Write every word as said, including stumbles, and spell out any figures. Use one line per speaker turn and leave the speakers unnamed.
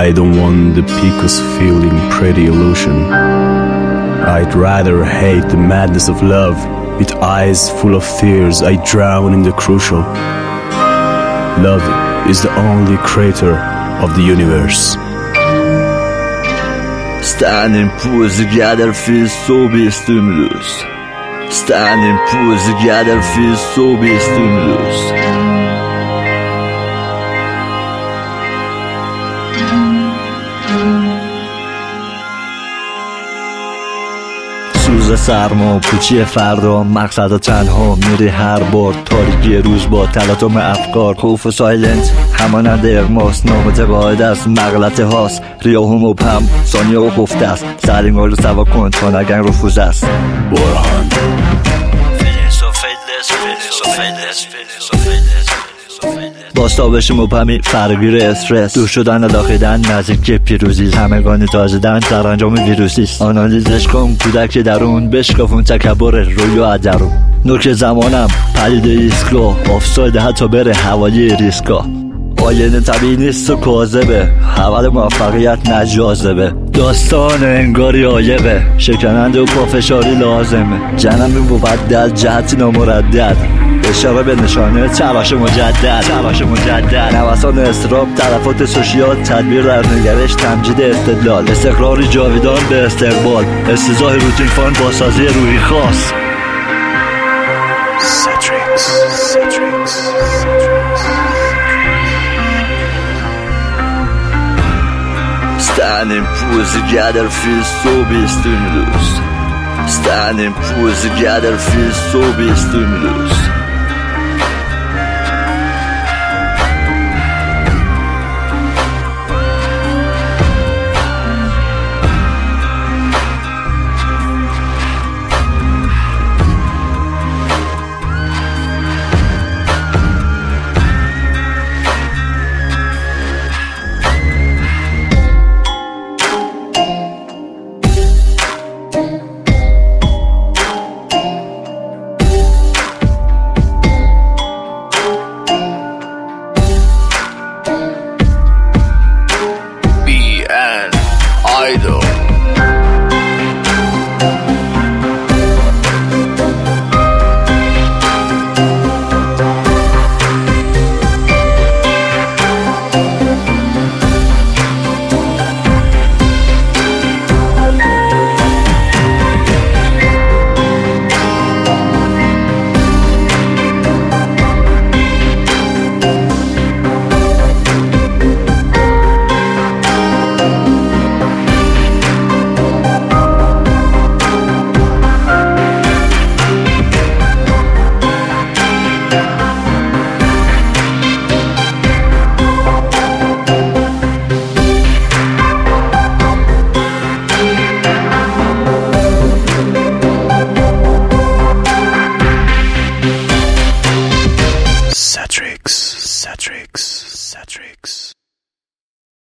I don't want the Picos feeling pretty illusion. I'd rather hate the madness of love. With eyes full of tears, I drown in the crucial. Love is the only creator of the universe.
Standing pools together feels so be stimulus. Standing pools together feels so be stimulus. سوز سرما پوچی فردا مقصد تنها میری هر بار تاریکی روز با تلاطم افکار خوف و سایلنت همانند اغماس نامتقاعد است مغلطه هاست ریاه و مبهم ثانیه و خفته است سرینگار رو سوا کن تا نگن رفوز است برهان باستابش مبهمی فرگیر استرس دور شدن لاخیدن نزدیک پیروزی همگانی تازدن در انجام ویروسیست آنالیزش کن کودک درون بشکافون تکبر روی و درون نوک زمانم پدیده ایستگاه آفساید حتی بره حوالی ریسکا آینه طبیعی نیست و کاذبه حول موفقیت نجاذبه داستان انگاری عایقه شکننده و پافشاری لازمه جنمی مبدل جهتی نامردد اشاره به نشانه تلاش مجدد تلاش مجدد نوسان استراب تلفات سوشیال تدبیر در نگرش تمجید استدلال استقراری جاویدان به استقبال استیضاح روتین فان با سازی روحی خاص
Citrix, Citrix,
Standing pools together feels so be stimulus. Standing pools together feels so be stimulus.
Idol.